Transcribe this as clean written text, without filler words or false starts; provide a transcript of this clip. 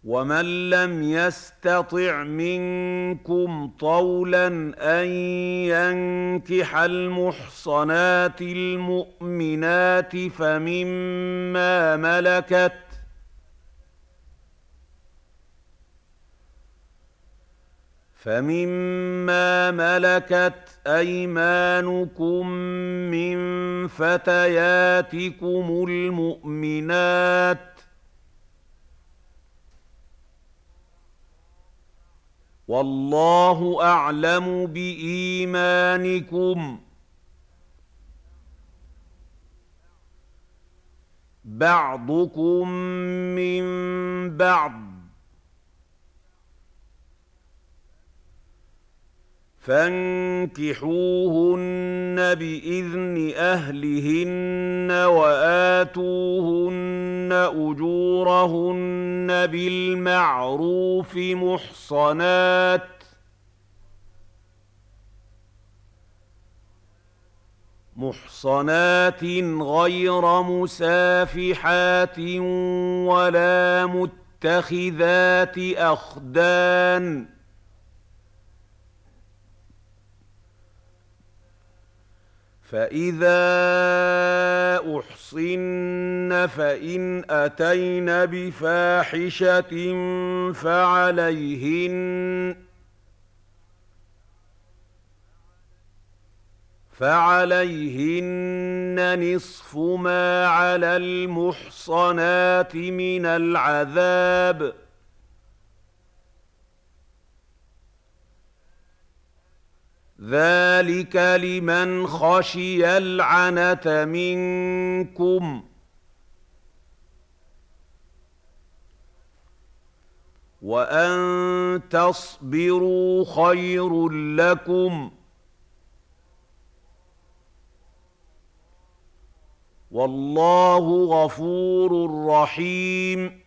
ومن لم يستطع منكم طولا أن ينكح المحصنات المؤمنات فمما ملكت أيمانكم من فتياتكم المؤمنات، والله أعلم بإيمانكم، بعضكم من بعض، فانكحوهن بإذن أهلهن وآتوهن أجورهن بالمعروف محصنات غير مسافحات ولا متخذات أخدان، فإذا أحصن فإن أتين بفاحشة فعليهن نصف ما على المحصنات من العذاب، ذلك لمن خشي العنة منكم، وأن تصبروا خير لكم، والله غفور رحيم.